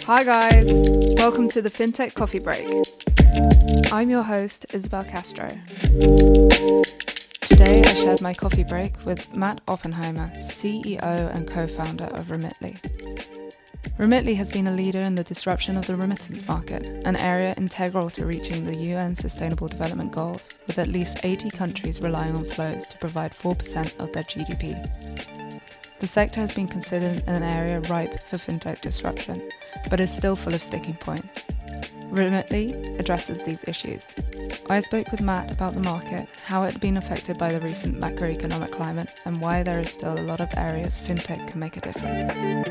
Hi guys, welcome to the FinTech Coffee Break. I'm your host, Isabel Castro. Today I shared my coffee break with Matt Oppenheimer, CEO and co-founder of Remitly. Remitly has been a leader in the disruption of the remittance market, an area integral to reaching the UN Sustainable Development Goals, with at least 80 countries relying on flows to provide 4% of their GDP. The sector has been considered an area ripe for fintech disruption, but is still full of sticking points. Remitly addresses these issues. I spoke with Matt about the market, how it had been affected by the recent macroeconomic climate, and why there is still a lot of areas fintech can make a difference.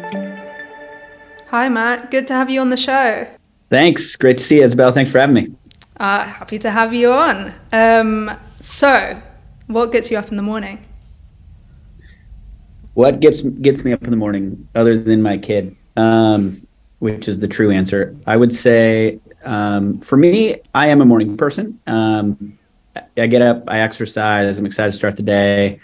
Hi Matt, good to have you on the show. Thanks, great to see you, Isabel. Thanks for having me. Happy to have you on. So, what gets you up in the morning? What gets me up in the morning, other than my kid, which is the true answer? I would say, for me, I am a morning person. I get up, I exercise, I'm excited to start the day.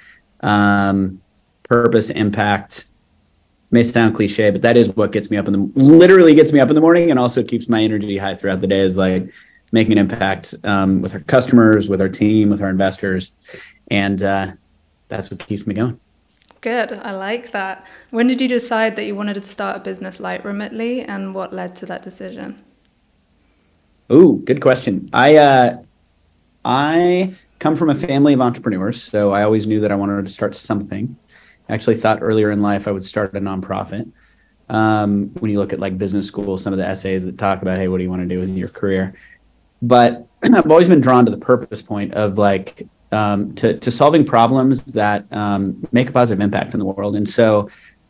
Purpose, impact, may sound cliche, but that is what gets me up literally gets me up in the morning, and also keeps my energy high throughout the day, is like making an impact with our customers, with our team, with our investors. And that's what keeps me going. Good, I like that. When did you decide that you wanted to start a business like Remitly, and what led to that decision? Oh, good question. I come from a family of entrepreneurs, so I always knew that I wanted to start something. I actually thought earlier in life I would start a nonprofit. When you look at like business school, some of the essays that talk about, hey, what do you want to do with your career? But I've always been drawn to the purpose point of like to solving problems that make a positive impact in the world. And so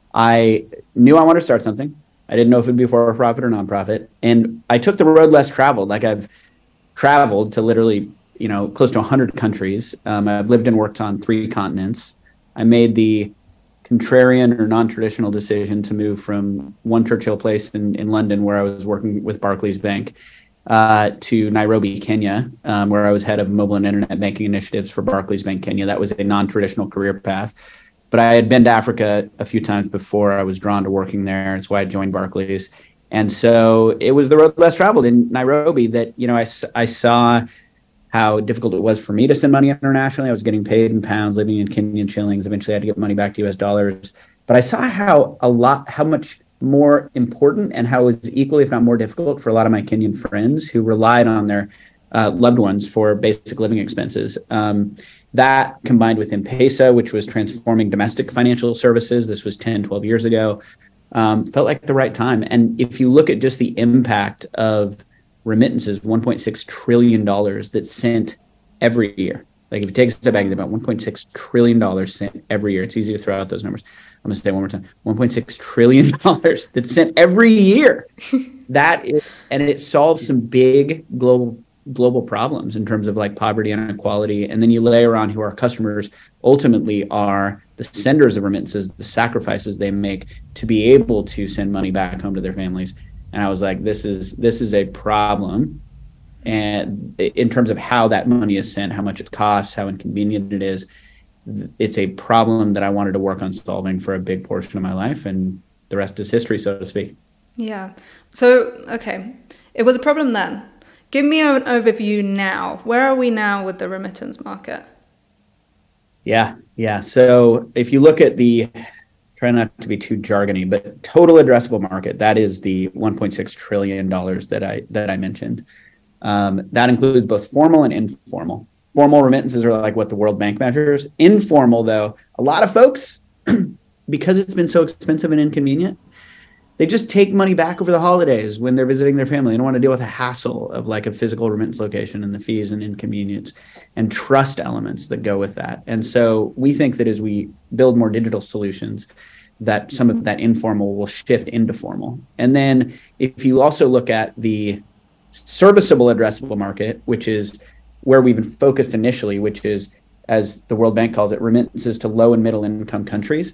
I knew I wanted to start something. I didn't know if it'd be for a profit or nonprofit. And I took the road less traveled. Like I've traveled to literally, close to 100 countries. I've lived and worked on 3 continents. I made the contrarian or non-traditional decision to move from One Churchill Place in London, where I was working with Barclays Bank, to Nairobi, Kenya, where I was head of mobile and internet banking initiatives for Barclays Bank Kenya. That was a non-traditional career path. But I had been to Africa a few times before. I was drawn to working there. It's why I joined Barclays. And so it was the road less traveled in Nairobi that, I saw how difficult it was for me to send money internationally. I was getting paid in pounds, living in Kenyan shillings. Eventually I had to get money back to US dollars. But I saw how much more important and how it was equally, if not more difficult, for a lot of my Kenyan friends who relied on their loved ones for basic living expenses. That combined with M-Pesa, which was transforming domestic financial services, this was 10, 12 years ago, felt like the right time. And if you look at just the impact of remittances, $1.6 trillion that's sent every year. Like if you take a step back, it's about $1.6 trillion sent every year. It's easy to throw out those numbers. I'm going to say it one more time. $1.6 trillion that's sent every year. That is, and it solves some big global problems in terms of like poverty and inequality. And then you layer on who our customers ultimately are, the senders of remittances, the sacrifices they make to be able to send money back home to their families. And I was like, this is a problem. And in terms of how that money is sent, how much it costs, how inconvenient it is, it's a problem that I wanted to work on solving for a big portion of my life, and the rest is history, so to speak. Yeah. So, okay, it was a problem then. Give me an overview now. Where are we now with the remittance market? Yeah. So if you look at try not to be too jargony, but total addressable market, that is the $1.6 trillion that I mentioned. That includes both formal and informal. Formal remittances are like what the World Bank measures. Informal, though, a lot of folks, because it's been so expensive and inconvenient, they just take money back over the holidays when they're visiting their family. They don't want to deal with the hassle of like a physical remittance location and the fees and inconvenience and trust elements that go with that. And so we think that as we build more digital solutions, that some of that informal will shift into formal. And then if you also look at the serviceable addressable market, which is where we've been focused initially, which is, as the World Bank calls it, remittances to low and middle income countries.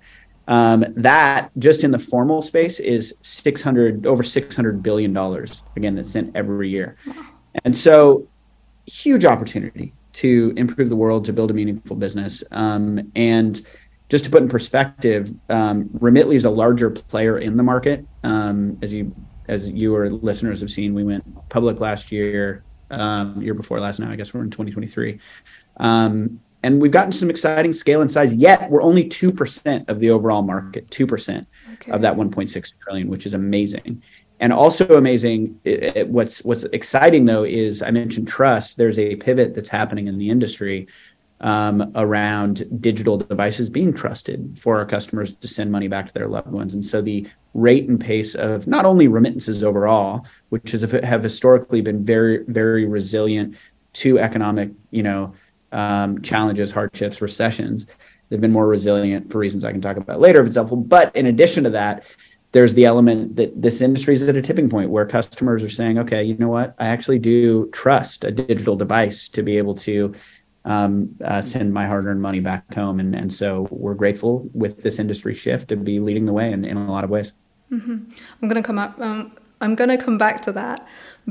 That just in the formal space is over $600 billion, again, that's sent every year. And so huge opportunity to improve the world, to build a meaningful business. And just to put in perspective, Remitly is a larger player in the market. As you as your listeners have seen, we went public last year, year before last now, I guess we're in 2023. And we've gotten some exciting scale and size, yet we're only 2% of the overall market, 2% of that 1.6 trillion, which is amazing. And also amazing, what's exciting though is I mentioned trust. There's a pivot that's happening in the industry around digital devices being trusted for our customers to send money back to their loved ones. And so the rate and pace of not only remittances overall, which have historically been very, very resilient to economic, challenges, hardships, recessions. They've been more resilient for reasons I can talk about later if it's helpful. But in addition to that, there's the element that this industry is at a tipping point where customers are saying, okay, you know what? I actually do trust a digital device to be able to send my hard-earned money back home. And so we're grateful with this industry shift to be leading the way in a lot of ways. Mm-hmm. I'm going to come back to that.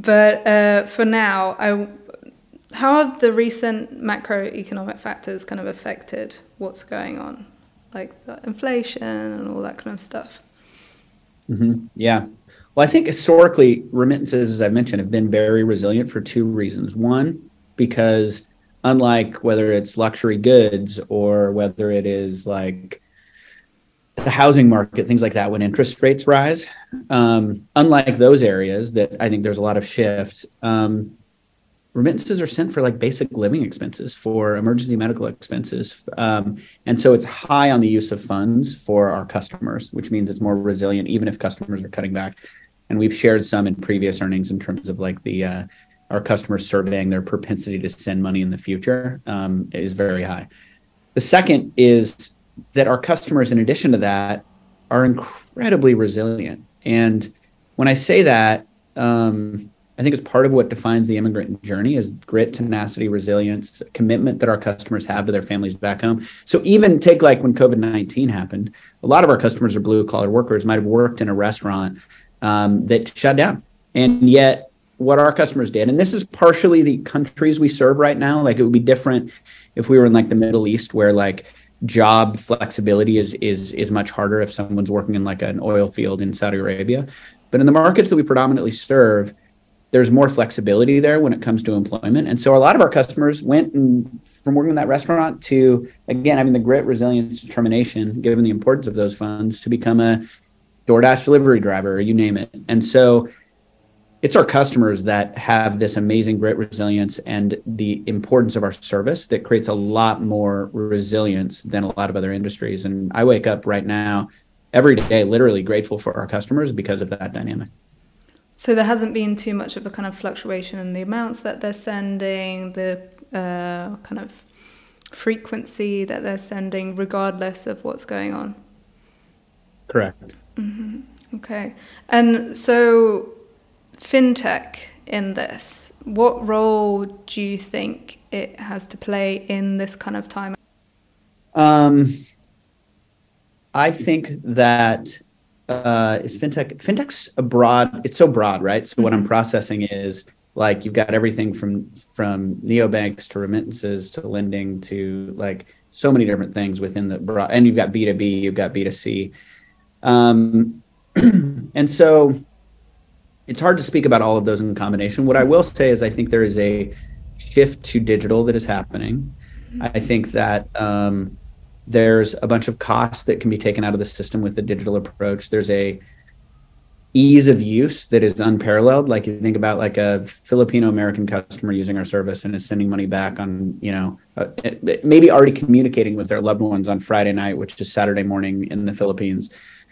But for now, how have the recent macroeconomic factors kind of affected what's going on, like the inflation and all that kind of stuff? Mm-hmm. Yeah. Well, I think historically remittances, as I mentioned, have been very resilient for two reasons. One, because unlike whether it's luxury goods or whether it is like the housing market, things like that, when interest rates rise, unlike those areas that I think there's a lot of shift, remittances are sent for like basic living expenses, for emergency medical expenses. And so it's high on the use of funds for our customers, which means it's more resilient, even if customers are cutting back. And we've shared some in previous earnings in terms of like our customers surveying their propensity to send money in the future is very high. The second is that our customers, in addition to that, are incredibly resilient. And when I say that, I think it's part of what defines the immigrant journey is grit, tenacity, resilience, commitment that our customers have to their families back home. So even take like when COVID-19 happened, a lot of our customers are blue collar workers, might have worked in a restaurant that shut down. And yet what our customers did, and this is partially the countries we serve right now, like it would be different if we were in like the Middle East where like job flexibility is much harder if someone's working in like an oil field in Saudi Arabia. But in the markets that we predominantly serve, there's more flexibility there when it comes to employment. And so a lot of our customers went from working in that restaurant to, again, having the grit, resilience, determination, given the importance of those funds, to become a DoorDash delivery driver, or you name it. And so it's our customers that have this amazing grit, resilience, and the importance of our service that creates a lot more resilience than a lot of other industries. And I wake up right now every day literally grateful for our customers because of that dynamic. So there hasn't been too much of a kind of fluctuation in the amounts that they're sending, the kind of frequency that they're sending, regardless of what's going on? Correct. Mm-hmm. Okay. And so fintech in this, what role do you think it has to play in this kind of time? I think that is fintech's it's so broad, right? So what I'm processing is like you've got everything from neobanks to remittances to lending to like so many different things within the broad, and you've got B2B, you've got B2C. And so it's hard to speak about all of those in combination. What I will say is I think there is a shift to digital that is happening. I think that there's a bunch of costs that can be taken out of the system with the digital approach. There's a ease of use that is unparalleled. Like you think about like a Filipino American customer using our service and is sending money back on, maybe already communicating with their loved ones on Friday night, which is Saturday morning in the Philippines.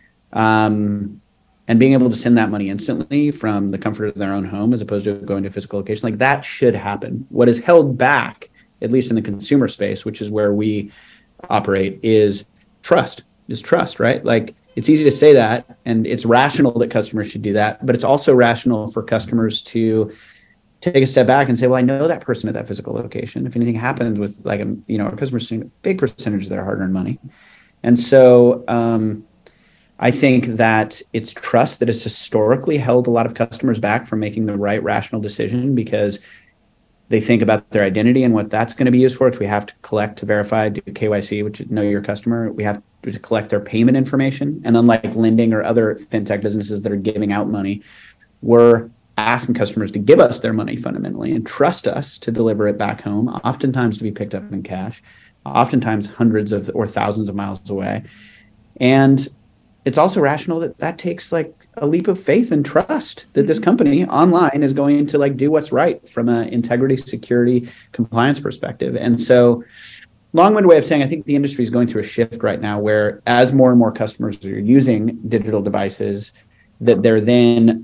And being able to send that money instantly from the comfort of their own home as opposed to going to a physical location, like that should happen. What is held back, at least in the consumer space, which is where we operate, is trust, right? Like it's easy to say that, and it's rational that customers should do that, but it's also rational for customers to take a step back and say, well, I know that person at that physical location. If anything happens with like, our customers see a big percentage of their hard-earned money. And so I think that it's trust that has historically held a lot of customers back from making the right rational decision because they think about their identity and what that's going to be used for, which we have to collect to verify, do KYC, which is know your customer. We have to collect their payment information. And unlike lending or other fintech businesses that are giving out money, we're asking customers to give us their money fundamentally and trust us to deliver it back home, oftentimes to be picked up in cash, oftentimes hundreds of or thousands of miles away. And it's also rational that takes like a leap of faith and trust that this company online is going to like do what's right from an integrity, security, compliance perspective. And so long-winded way of saying, I think the industry is going through a shift right now where as more and more customers are using digital devices, that they're then,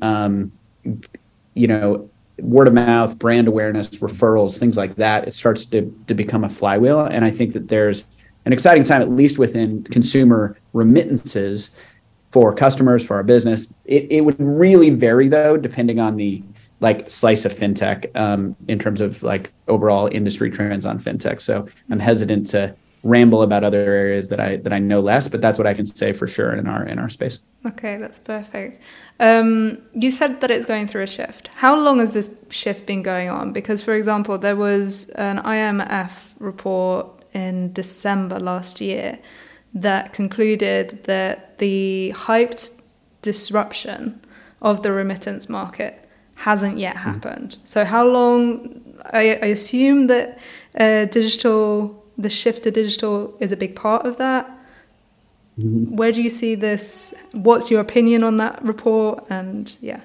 word of mouth, brand awareness, referrals, things like that, it starts to become a flywheel. And I think that there's an exciting time, at least within consumer remittances for customers, for our business. It would really vary though, depending on the like slice of fintech in terms of like overall industry trends on fintech. So I'm hesitant to ramble about other areas that I know less, but that's what I can say for sure in our space. Okay, that's perfect. You said that it's going through a shift. How long has this shift been going on? Because, for example, there was an IMF report in December last year that concluded that the hyped disruption of the remittance market hasn't yet happened. So how long, I assume that the shift to digital is a big part of that. Where do you see this? What's your opinion on that report? And yeah,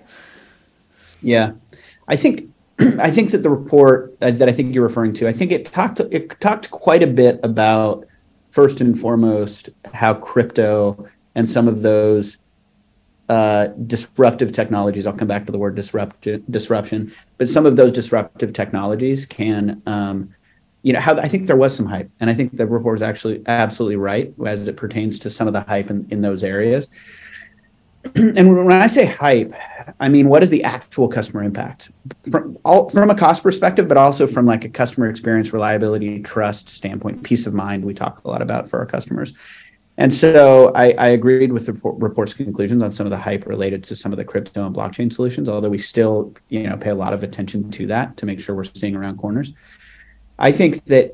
I think that the report that I think you're referring to, I think it talked quite a bit about, first and foremost, how crypto and some of those disruptive technologies, I'll come back to the word disruption, but some of those disruptive technologies can how I think there was some hype, and I think the report is actually absolutely right as it pertains to some of the hype in those areas. And when I say hype, I mean, what is the actual customer impact from a cost perspective, but also from like a customer experience, reliability, trust standpoint, peace of mind we talk a lot about for our customers. And so I agreed with the report's conclusions on some of the hype related to some of the crypto and blockchain solutions, although we still pay a lot of attention to that to make sure we're seeing around corners. I think that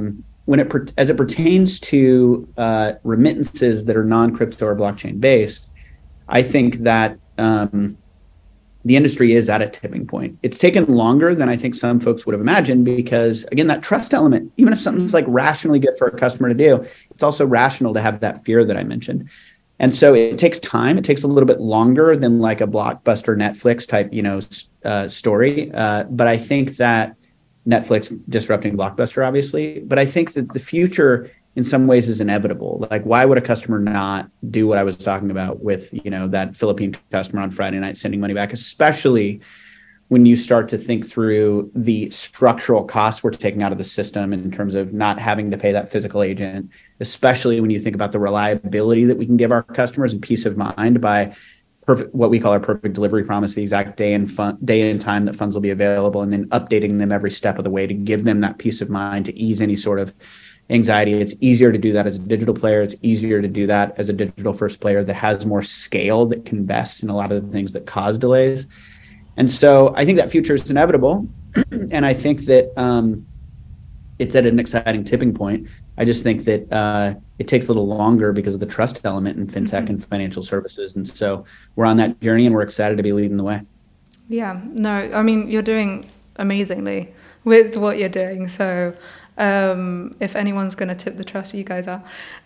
as it pertains to remittances that are non-crypto or blockchain based, I think that the industry is at a tipping point. It's taken longer than I think some folks would have imagined because, again, that trust element, even if something's like rationally good for a customer to do, it's also rational to have that fear that I mentioned. And so it takes time. It takes a little bit longer than like a Blockbuster Netflix type, story. But I think that Netflix disrupting Blockbuster, obviously, but I think that the future in some ways is inevitable. Like, why would a customer not do what I was talking about with, that Philippine customer on Friday night sending money back, especially when you start to think through the structural costs we're taking out of the system in terms of not having to pay that physical agent, especially when you think about the reliability that we can give our customers and peace of mind by what we call our perfect delivery promise, the exact day and time that funds will be available, and then updating them every step of the way to give them that peace of mind, to ease any sort of anxiety. It's easier to do that as a digital player. It's easier to do that as a digital first player that has more scale, that can invest in a lot of the things that cause delays. And so I think that future is inevitable. And I think that it's at an exciting tipping point. I just think that it takes a little longer because of the trust element in fintech and financial services. And so we're on that journey and we're excited to be leading the way. Yeah, no, I mean, you're doing amazingly with what you're doing. So if anyone's going to tip the trust, you guys are.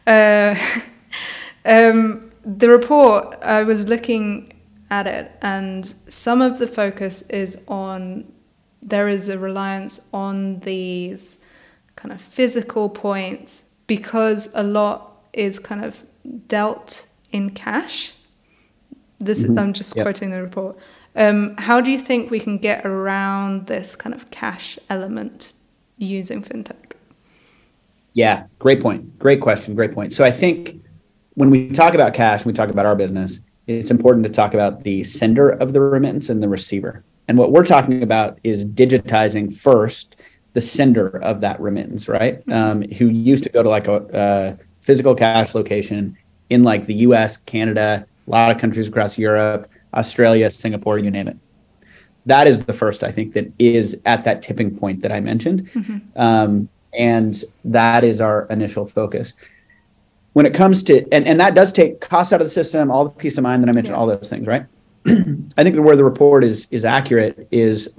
The report, I was looking at it, and some of the focus is on, there is a reliance on these kind of physical points because a lot is kind of dealt in cash. This is, I'm just quoting the report. How do you think we can get around this kind of cash element using fintech? Yeah, great point. Great question. Great point. So I think when we talk about cash, we talk about our business, it's important to talk about the sender of the remittance and the receiver. And what we're talking about is digitizing first the sender of that remittance, right? Who used to go to like a physical cash location in like the US, Canada, a lot of countries across Europe, Australia, Singapore, you name it. That is the first, I think, that is at that tipping point that I mentioned. And that is our initial focus. When it comes to, and that does take costs out of the system, all the peace of mind that I mentioned, all those things, right? I think where the report is accurate is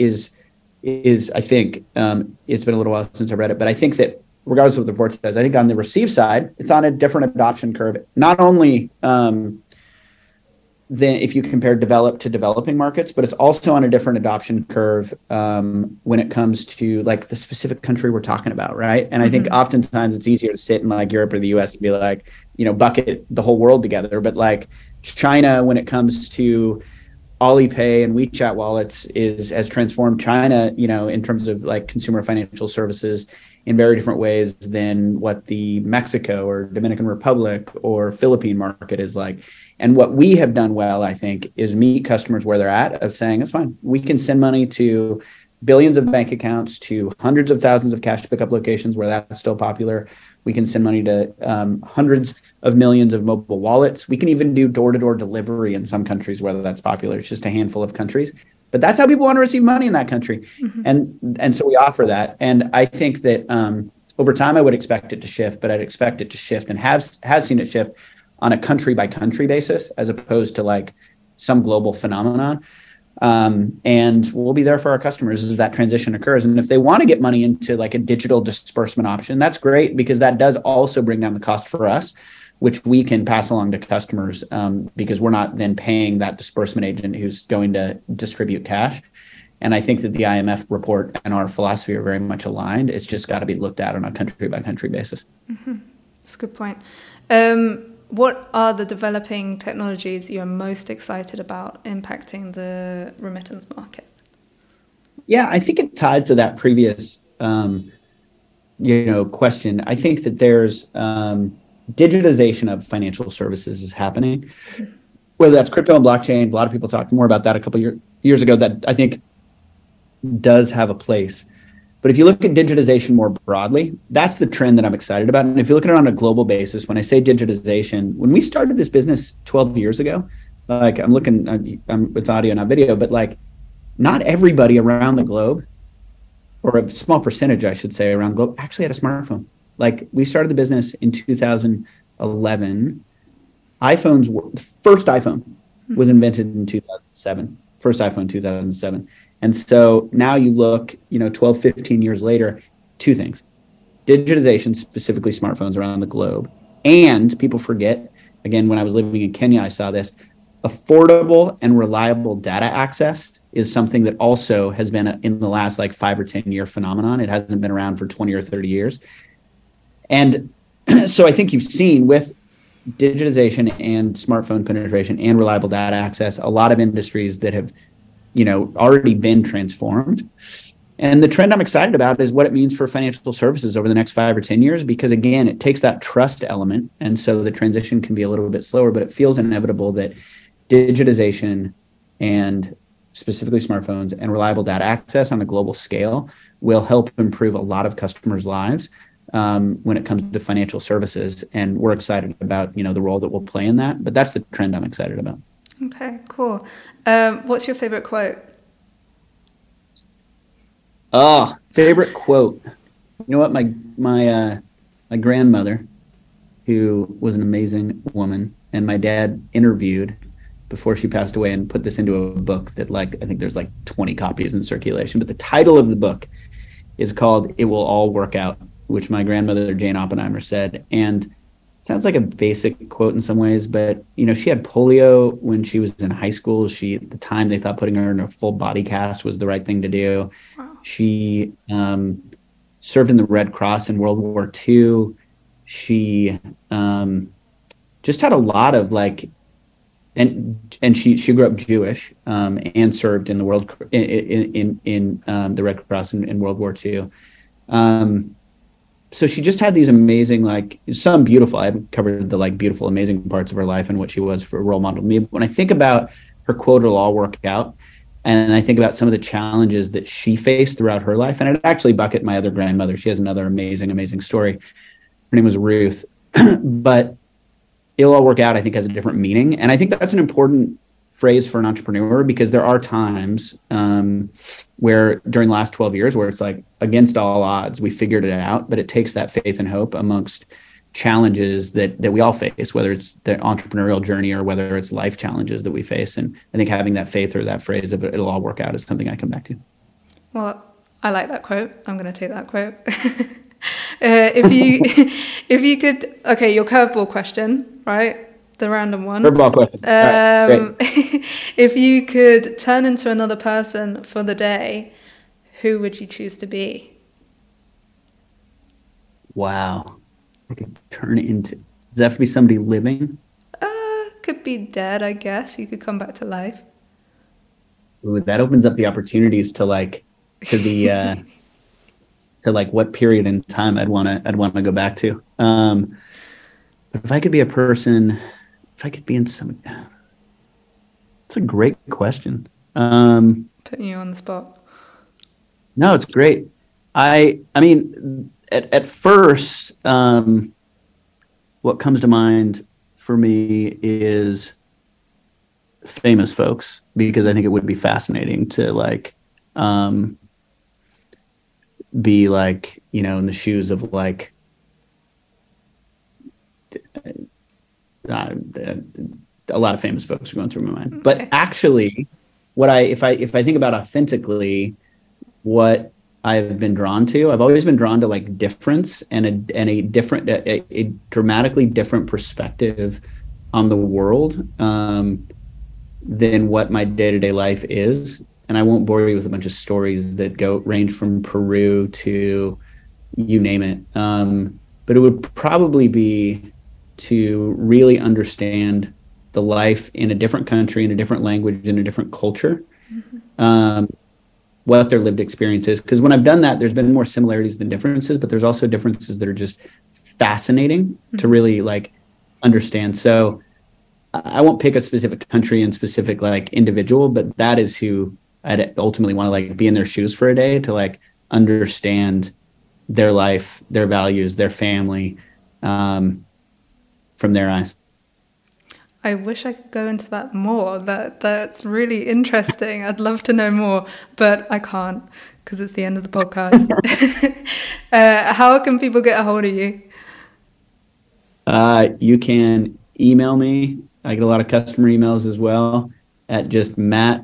I think it's been a little while since I read it, but I think that regardless of what the report says, I think on the receive side, it's on a different adoption curve. Not only than if you compare developed to developing markets, but it's also on a different adoption curve when it comes to like the specific country we're talking about, right? And I think oftentimes it's easier to sit in like Europe or the US and be like, bucket the whole world together. But like China, when it comes to Alipay and WeChat wallets, has transformed China, in terms of like consumer financial services in very different ways than what the Mexico or Dominican Republic or Philippine market is like. And what we have done well, I think, is meet customers where they're at, of saying, it's fine. We can send money to billions of bank accounts, to hundreds of thousands of cash pickup locations where that's still popular. We can send money to hundreds of millions of mobile wallets. We can even do door-to-door delivery in some countries where that's popular. It's just a handful of countries. But that's how people want to receive money in that country. And so we offer that. And I think that over time, I would expect it to shift, but I'd expect it to shift and has seen it shift on a country by country basis, as opposed to like some global phenomenon. And we'll be there for our customers as that transition occurs. And if they want to get money into like a digital disbursement option, that's great, because that does also bring down the cost for us, which we can pass along to customers because we're not then paying that disbursement agent who's going to distribute cash. And I think that the IMF report and our philosophy are very much aligned. It's just got to be looked at on a country by country basis. That's a good point. What are the developing technologies you're most excited about impacting the remittance market? Yeah, I think it ties to that previous, question. I think that there's digitization of financial services is happening, whether that's crypto and blockchain. A lot of people talked more about that a couple years ago. That I think does have a place. But if you look at digitization more broadly, that's the trend that I'm excited about. And if you look at it on a global basis, when I say digitization, when we started this business 12 years ago, like it's audio, not video, but like not everybody around the globe, or a small percentage, I should say, around the globe actually had a smartphone. Like we started the business in 2011. The first iPhone was invented in 2007. First iPhone, 2007. And so now you look, 12, 15 years later, two things: digitization, specifically smartphones around the globe. And people forget, again, when I was living in Kenya, I saw this, affordable and reliable data access is something that also has been in the last like 5 or 10 year phenomenon. It hasn't been around for 20 or 30 years. And so I think you've seen with digitization and smartphone penetration and reliable data access, a lot of industries that have already been transformed. And the trend I'm excited about is what it means for financial services over the next 5 or 10 years, because again, it takes that trust element. And so the transition can be a little bit slower, but it feels inevitable that digitization and specifically smartphones and reliable data access on a global scale will help improve a lot of customers' lives when it comes to financial services. And we're excited about, the role that we'll play in that. But that's the trend I'm excited about. Okay, cool. What's your favorite quote? Favorite quote. You know what? My grandmother, who was an amazing woman, and my dad interviewed before she passed away and put this into a book that I think there's 20 copies in circulation. But the title of the book is called "It Will All Work Out," which my grandmother, Jane Oppenheimer, said. And sounds like a basic quote in some ways, but she had polio when she was in high school. At the time they thought putting her in a full body cast was the right thing to do. Wow. She served in the Red Cross in World War II. She just had a lot of and she grew up Jewish and served in the in the Red Cross in World War II. So she just had these amazing, some beautiful, I haven't covered the beautiful, amazing parts of her life and what she was for a role model to me. But when I think about her quote, "It'll all work out," and I think about some of the challenges that she faced throughout her life, and I'd actually bucket my other grandmother. She has another amazing, amazing story. Her name was Ruth. But "It'll all work out," I think, has a different meaning. And I think that's an important phrase for an entrepreneur, because there are times where during the last 12 years where it's against all odds, we figured it out, but it takes that faith and hope amongst challenges that we all face, whether it's the entrepreneurial journey or whether it's life challenges that we face. And I think having that faith or that phrase of it'll all work out is something I come back to. Well, I like that quote. I'm going to take that quote. If you could, okay, your curveball question, right? The random one. Curveball question. Right, if you could turn into another person for the day, who would you choose to be? Wow. I could turn into, does that have to be somebody living? Could be dead, I guess. You could come back to life. Ooh, that opens up the opportunities to like, to the, to like what period in time I'd want to go back to. But if I could be a person, if I could be in some, that's a great question. Putting you on the spot. No, it's great. I mean, at first, what comes to mind for me is famous folks, because I think it would be fascinating to like be like, you know, in the shoes of like a lot of famous folks are going through my mind. Okay. But actually, if I think about authentically, what I've been drawn to, I've always been drawn to like difference and a dramatically different perspective on the world than what my day-to-day life is. And I won't bore you with a bunch of stories that range from Peru to you name it. But it would probably be to really understand the life in a different country, in a different language, in a different culture. Mm-hmm. What their lived experience is. Because when I've done that, there's been more similarities than differences, but there's also differences that are just fascinating mm-hmm. to really like understand. So I won't pick a specific country and specific like individual, but that is who I'd ultimately want to like be in their shoes for a day to like understand their life, their values, their family from their eyes. I wish I could go into that more. That's really interesting. I'd love to know more, but I can't because it's the end of the podcast. How can people get a hold of you? You can email me. I get a lot of customer emails as well at just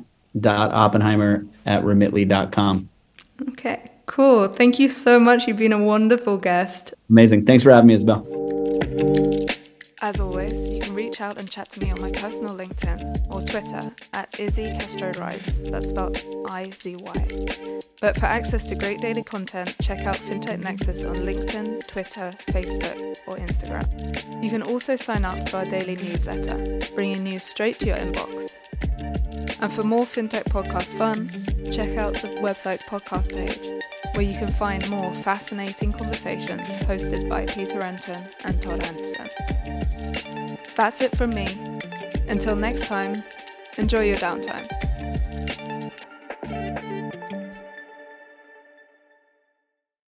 matt.oppenheimer@remitly.com. Okay, cool. Thank you so much. You've been a wonderful guest. Amazing. Thanks for having me, Isabel. As always, you can reach out and chat to me on my personal LinkedIn or Twitter at Izzy Castro Rides, that's spelled IZY. But for access to great daily content, check out FinTech Nexus on LinkedIn, Twitter, Facebook, or Instagram. You can also sign up to our daily newsletter, bringing news straight to your inbox. And for more FinTech podcast fun, check out the website's podcast page, where you can find more fascinating conversations hosted by Peter Renton and Todd Anderson. That's it from me. Until next time, enjoy your downtime.